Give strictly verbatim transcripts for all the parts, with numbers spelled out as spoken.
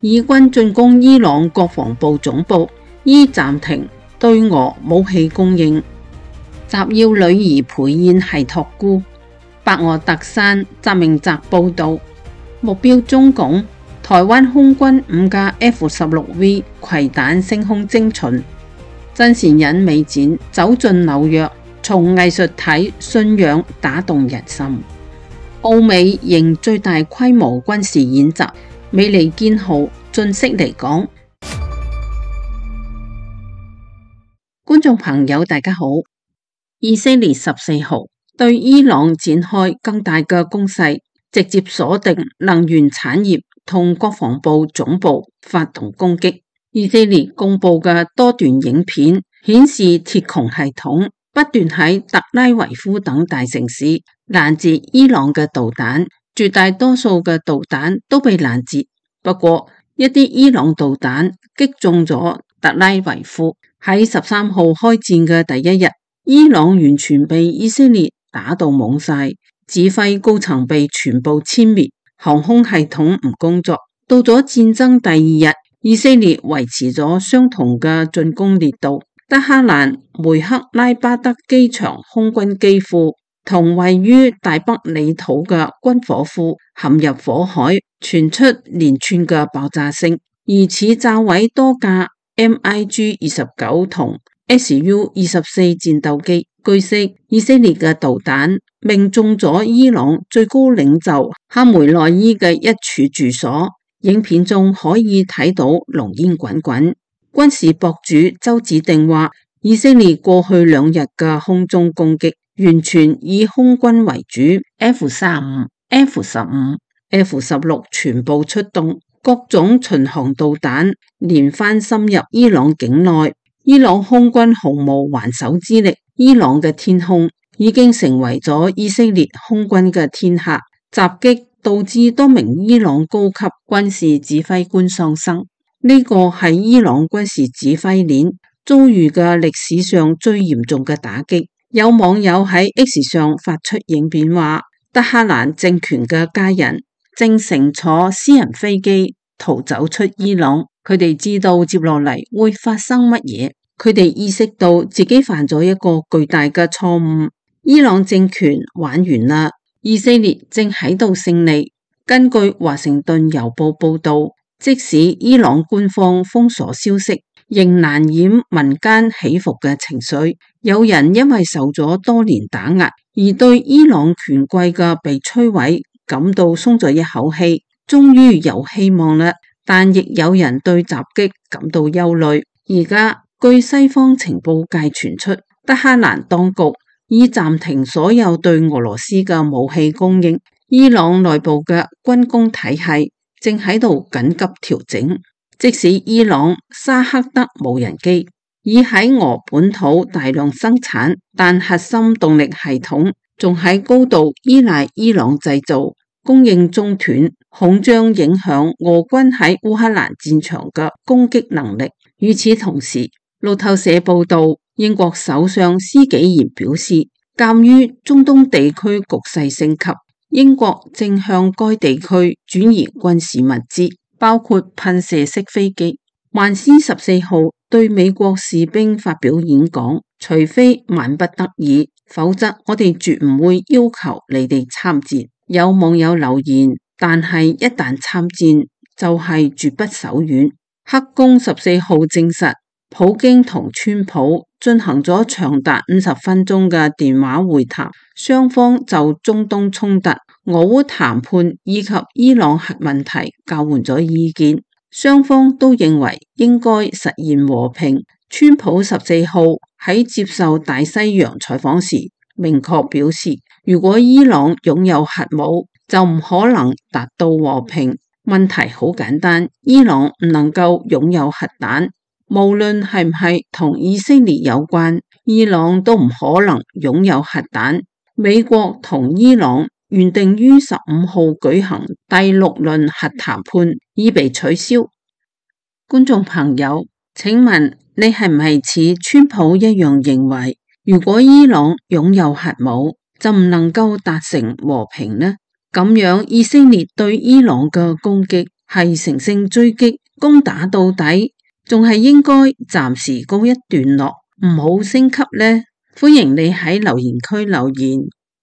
以軍進攻伊朗國防部總部，伊暫停對俄武器供應。習要女兒裴燕係託孤。白俄特山澤明澤報道，目標中共。台灣空軍五架 F 十六 V 攜彈升空偵巡。真善忍美展走進紐約，從藝術睇信仰打動人心。澳美迎最大規模軍事演習，美利堅號盡悉嚟講。觀眾朋友大家好，以色列十四號對伊朗展開更大嘅攻勢，直接鎖定能源產業同國防部總部發動攻擊。以色列公布嘅多段影片顯示，鐵穹系統不斷喺特拉維夫等大城市攔截伊朗嘅導彈，絕大多數嘅導彈都被攔截。不過，一啲伊朗導彈擊中咗特拉維夫。喺十三號開戰嘅第一日，伊朗完全被以色列打到懵晒，指揮高層被全部殲滅，航空系統唔工作。到咗戰爭第二日，以色列維持咗相同嘅進攻烈度。德黑蘭梅克拉巴德機場空軍機庫同位於大北領土嘅軍火庫陷入火海，傳出連串嘅爆炸聲，疑似炸毀多架 M I G 二十九同 S U 二十四戰鬥機。據悉，以色列嘅導彈命中咗伊朗最高領袖哈梅內伊嘅一處住所，影片中可以睇到濃煙滾滾。軍事博主周子定話，以色列過去兩日嘅空中攻擊完全以空軍為主 ，F 三十五、F 十五、F 十六全部出動，各種巡航導彈連番深入伊朗境內。伊朗空軍毫無還手之力，伊朗嘅天空已經成為咗以色列空軍嘅天下。襲擊導致多名伊朗高級軍事指揮官喪生，呢個係伊朗軍事指揮鏈遭遇嘅歷史上最嚴重嘅打擊。有網友喺 X 上發出影片話，德黑蘭政權嘅家人正乘坐私人飛機逃走出伊朗，佢哋知道接落嚟會發生乜嘢，佢哋意識到自己犯咗一個巨大嘅錯誤，伊朗政權玩完啦，以色列正喺度勝利。根據華盛頓郵報報道，即使伊朗官方封鎖消息，仍難掩民間起伏嘅情緒。有人因為受咗多年打壓，而對伊朗權貴嘅被摧毀感到鬆咗一口氣，終於有希望啦。但亦有人對襲擊感到憂慮。而家據西方情報界傳出，德黑蘭當局已暫停所有對俄羅斯嘅武器供應。伊朗內部嘅軍工體系正喺度緊急調整，即使伊朗沙克德無人機已喺俄本土大量生產，但核心動力系統仲喺高度依賴伊朗製造，供應中斷，恐將影響俄軍喺烏克蘭戰場嘅攻擊能力。與此同時，路透社報道，英國首相施紀賢表示，鑒於中東地區局勢升級，英國正向該地區轉移軍事物資，包括噴射式飛機。萬斯十四號對美國士兵發表演講，除非萬不得已，否則我哋絕唔會要求你哋參戰。有網友留言，但係一旦參戰，就係絕不手軟。黑宮十四號證實，普京同川普進行咗長達五十分鐘嘅電話會談，雙方就中東衝突、俄烏談判以及伊朗核問題交換咗意見，雙方都認為應該實現和平。川普十四號喺接受大西洋採訪時明確表示，如果伊朗擁有核武，就唔可能達到和平。問題好簡單，伊朗唔能夠擁有核彈，無論係唔係同以色列有關，伊朗都唔可能擁有核彈。美國同伊朗原定於十五號舉行第六輪核談判已被取消。觀眾朋友，請問你係唔係似川普一樣認為，如果伊朗擁有核武，就唔能夠達成和平呢？咁樣以色列對伊朗嘅攻擊係乘勝追擊，攻打到底，仲係應該暫時告一段落，唔好升級呢？歡迎你喺留言區留言。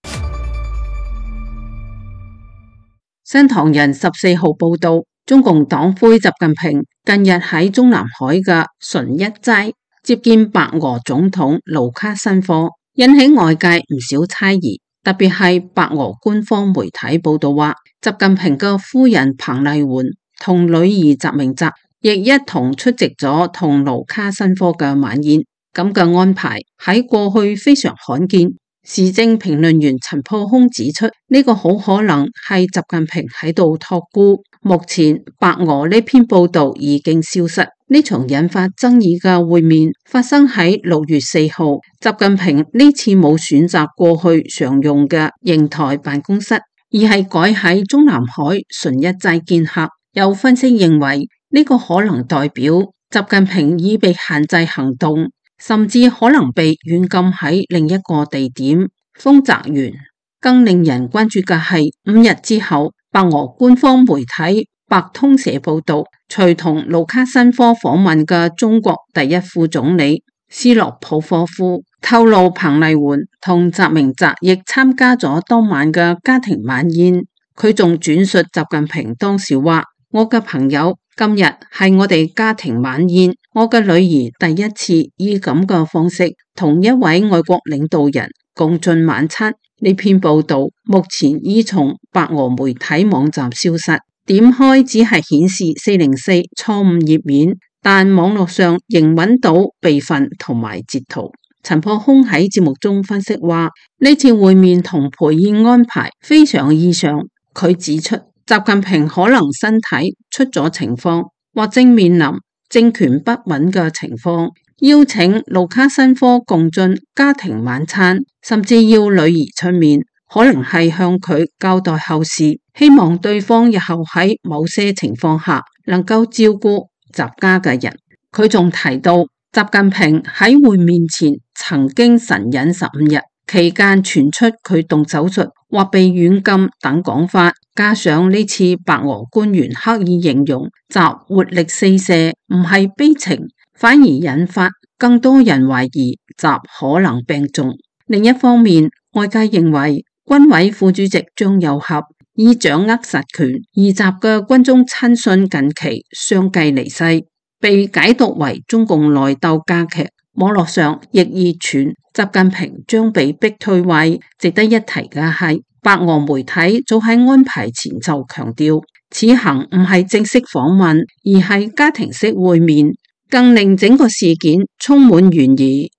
新唐人十四號報道，中共黨魁習近平近日喺中南海嘅順一齋接見白俄總統盧卡申科，引起外界唔少猜疑。特別係白俄官方媒體報道話，習近平嘅夫人彭麗媛同女兒習明澤亦一同出席咗同盧卡申科嘅晚宴。咁嘅安排喺過去非常罕見。時政評論員陳破空指出，呢個好可能係習近平喺度託孤。目前白俄呢篇報道已經消失。呢場引發爭議嘅會面發生喺六月四號，習近平呢次冇選擇過去常用嘅瀛台辦公室，而係改喺中南海順一齋見客。有分析認為，呢個可能代表習近平已被限制行動，甚至可能被軟禁喺另一個地點豐澤園。更令人關注嘅係，五日之後，白俄官方媒體白通社報道，隨同盧卡申科訪問嘅中國第一副總理斯洛普科夫透露，彭麗媛同習明澤亦參加咗當晚嘅家庭晚宴。佢仲轉述習近平當時話：我嘅朋友，今日係我哋家庭晚宴，我嘅女兒第一次以咁嘅方式同一位外國領導人共進晚餐。呢篇報道目前已從白俄媒體網站消失，點開只係顯示四零四錯誤頁面，但網絡上仍揾到備份同埋截圖。陳破空喺節目中分析話，呢次會面同陪宴安排非常異常。佢指出，習近平可能身體出咗情況，或正面臨政權不穩嘅情況，邀請盧卡申科共進家庭晚餐，甚至要女兒出面，可能係向佢交代後事，希望對方日後喺某些情況下能夠照顧習家嘅人。佢仲提到，習近平喺會面前曾經神隱十五日，期間傳出佢動手術或被軟禁等講法，加上呢次白俄官員刻意形容習活力四射，唔係悲情，反而引發更多人懷疑習可能病重。另一方面，外界認為軍委副主席張又俠已掌握實權，而習嘅軍中親信近期相繼離世，被解讀為中共內鬥加劇。網絡上亦熱傳習近平將被逼退位。值得一提嘅係，白俄媒體早喺安排前就強調，此行唔係正式訪問，而係家庭式會面，更令整個事件充滿懸疑。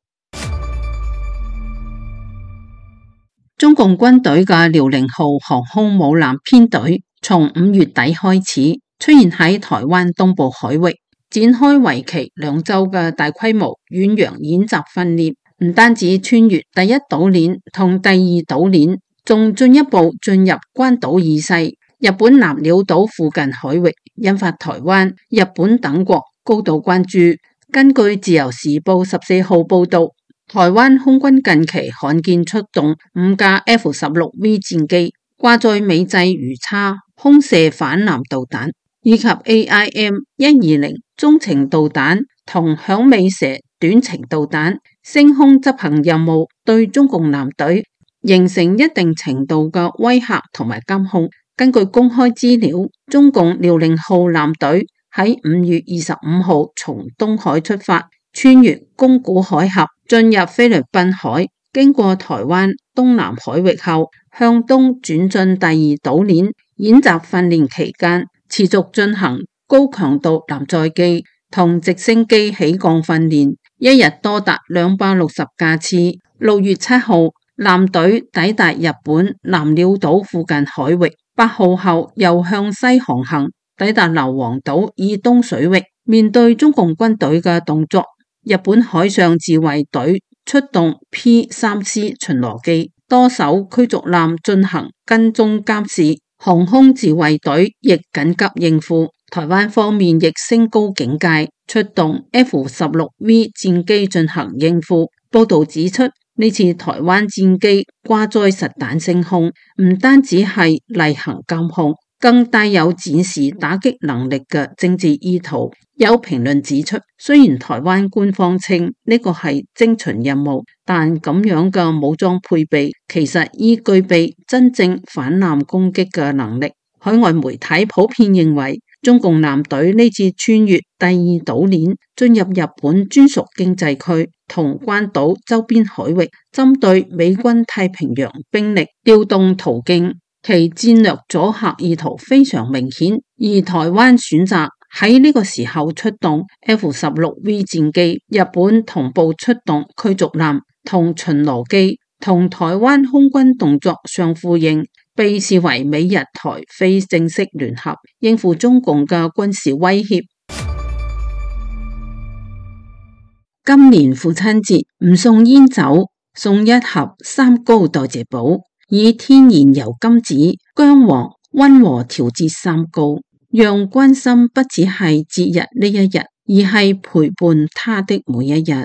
中共軍隊嘅遼寧號航空母艦編隊從五月底開始出現喺台灣東部海域，展開為期兩周嘅大規模遠洋演習訓練，唔單止穿越第一島鏈同第二島鏈，仲進一步進入關島以西、日本南鳥島附近海域，引發台灣、日本等國高度關注。根據自由時報十四號報道，台灣空軍近期罕見出動五架 F 十六 V 戰機，掛載美製魚叉空射反艦導彈，以及 A I M 一二零中程導彈同響尾蛇短程導彈，升空執行任務，對中共艦隊形成一定程度嘅威嚇同埋監控。根據公開資料，中共遼寧號艦隊喺五月二十五號從東海出發，穿越宮古海峽，進入菲律賓海，經過台灣東南海域後，向東轉進第二島鏈。演習訓練期間，持續進行高強度艦載機同直升機起降訓練，一日多達兩百六十架次。六月七號，艦隊抵達日本南鳥島附近海域，八號後又向西航行，抵達硫磺島以東水域。面對中共軍隊嘅動作，日本海上自衛隊出動 P 三 C 巡邏機，多艘驅逐艦進行跟蹤監視，航空自衛隊亦緊急應付。台灣方面亦升高警戒，出動 F 十六 V 戰機進行應付。報道指出，呢次台灣戰機掛載實彈升空，唔單止係例行監控， 更帶有展示打擊能力嘅政治意圖。有評論指出，雖然台灣官方稱呢個係偵巡任務，但咁樣嘅武裝配備其實已具備真正反艦攻擊嘅能力。海外媒體普遍認為，中共艦隊呢次穿越第二島鏈，進入日本專屬經濟區同關島周邊海域，針對美軍太平洋兵力調動途徑，其戰略阻嚇意圖非常明顯。而台灣選擇喺呢個時候出動 F 十六 V 戰機，日本同步出動驅逐艦同巡邏機，同台灣空軍動作相呼應，被視為美日台非正式聯合應付中共嘅軍事威脅。今年父親節唔送煙酒，送一盒三高代謝寶，以天然油甘子、薑黃溫和調節三高，讓關心不只係節日呢一日，而係陪伴他的每一日。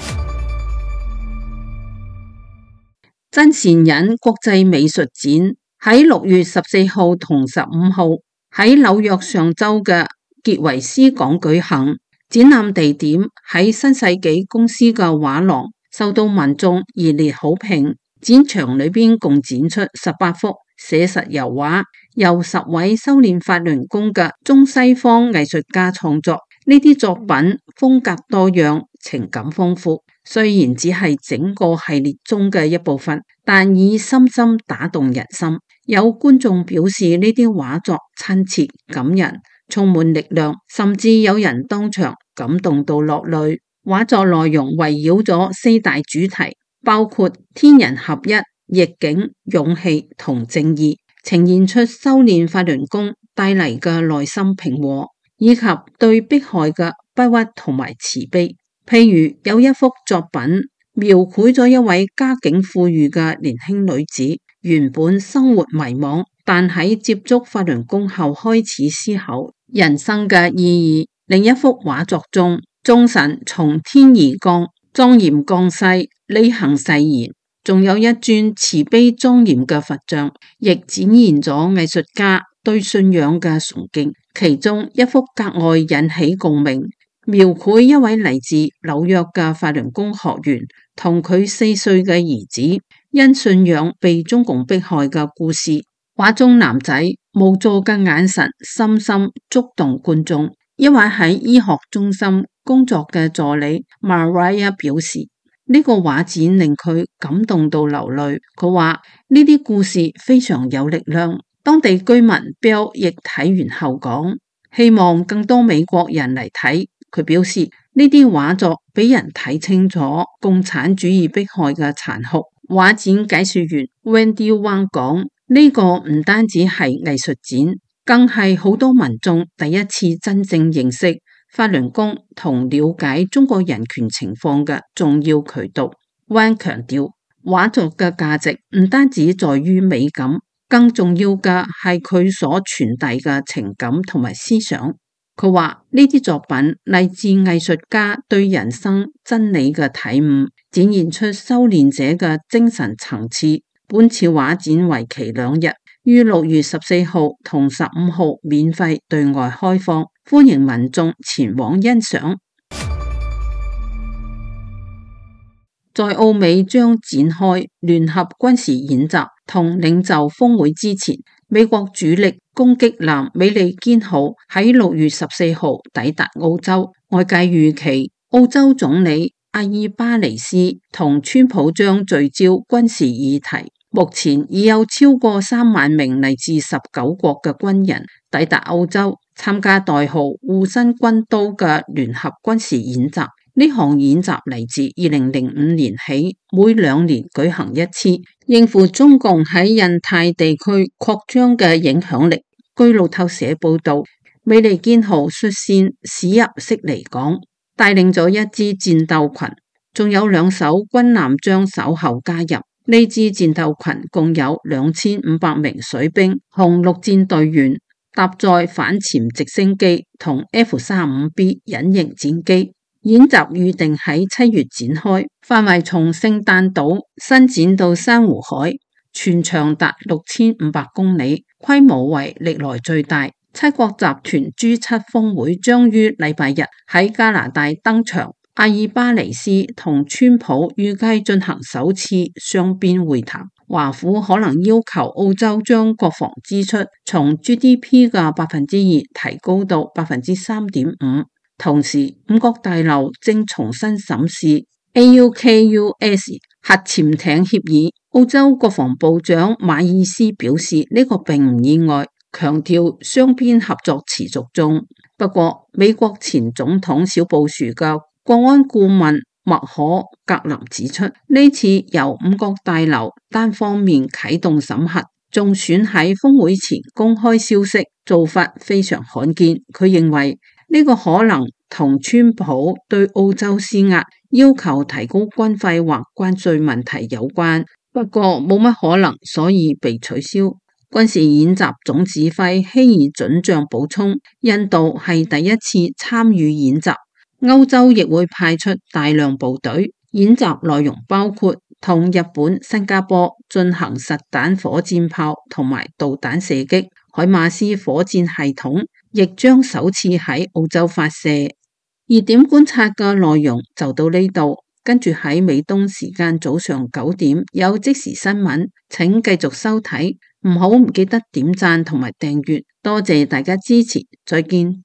真善忍國際美術展喺六月十四號同十五號喺紐約上州嘅傑維斯港舉行。展覽地點喺新世紀公司嘅畫廊，受到民眾熱烈好評。展場裏邊共展出十八幅寫實油畫，由十位修煉法輪功嘅中西方藝術家創作。呢啲作品風格多樣，情感豐富。雖然只係整個系列中嘅一部分，但已深深打動人心。有觀眾表示呢啲畫作親切感人，充滿力量，甚至有人當場感動到落淚。畫作內容圍繞咗四大主題，包括天人合一、逆境、勇氣同正義，呈現出修煉法輪功帶嚟嘅內心平和，以及對迫害嘅不屈同埋慈悲。譬如有一幅作品描繪咗一位家境富裕嘅年輕女子，原本生活迷茫，但喺接觸法輪功後開始思考人生嘅意義。另一幅畫作中，眾神從天而降，莊嚴降世，履行誓言。仲有一尊慈悲莊嚴嘅佛像，亦展現咗藝術家對信仰嘅崇敬。其中一幅格外引起共鳴，描繪一位嚟自紐約嘅法輪功學員同佢四歲嘅兒子因信仰被中共迫害嘅故事。畫中男仔無助嘅眼神深深觸動觀眾。一位喺醫學中心工作嘅助理 Maria 表示，呢個畫展令佢感動到流淚。佢話呢啲故事非常有力量。當地居民 Bill 亦睇完後講，希望更多美國人嚟睇。佢表示呢啲畫作俾人睇清楚共產主義迫害嘅殘酷。畫展解說員 Wendy Wang 講，呢個唔單止係藝術展，更係好多民眾第一次真正認識法輪功同了解中國人權情況嘅重要渠道。Wang 強調，畫作嘅價值唔單止在於美感，更重要嘅係佢所傳遞嘅情感同埋思想。佢話呢啲作品嚟自藝術家對人生真理嘅體悟，展現出修煉者嘅精神層次。本次畫展為期兩日，於六月十四號同十五號免費對外開放，歡迎民眾前往欣賞。在澳美將展開聯合軍事演習同領袖峰會之前，美國主力攻擊艦美利堅號喺六月十四號抵達澳洲。外界預期澳洲總理阿爾巴尼斯同川普將聚焦軍事議題。目前已有超過三萬名嚟自十九國嘅軍人抵達澳洲，參加代號護身軍刀嘅聯合軍事演習。呢項演習嚟自二零零五年起，每兩年舉行一次，應付中共喺印太地區擴張嘅影響力。據路透社報道，美利堅號率先駛入悉尼港，帶領咗一支戰鬥群，仲有兩艘軍艦將稍後加入。呢支戰鬥群共有兩千五百名水兵同陸戰隊員，搭載反潛直升機同 F 三十五 B 隱形戰機。演習預定喺七月展開，範圍從聖誕島伸展到珊瑚海，全長達六千五百公里， 規模為歷來最大。七國集團 G 七 峰會將於禮拜日喺加拿大登場，阿爾巴尼斯同川普預計進行首次雙邊會談。華府可能要求澳洲將國防支出從 G D P 嘅百分之二提高到百分之三點五。同時，五角大樓正重新審視 A U K U S 核潛艇協議。澳洲國防部長馬爾斯表示，呢、這個並唔意外，強調雙邊合作持續中。不過，美國前總統小布殊嘅國安顧問麥可格林指出，呢次由五角大樓單方面啟動審核，仲選喺峰會前公開消息，做法非常罕見。佢認為呢個可能同川普對澳洲施壓，要求提高軍費或關稅問題有關，不過冇乜可能，所以被取消。軍事演習總指揮希爾准將補充，印度係第一次參與演習。歐洲亦會派出大量部隊，演習內容包括同日本、新加坡進行實彈火箭炮同埋導彈射擊，海馬斯火箭系統亦將首次喺澳洲發射。熱點觀察嘅內容就到呢度，跟住喺美東時間早上九點有即時新聞，請繼續收睇，唔好唔記得點讚同埋訂閱，多謝大家支持，再見。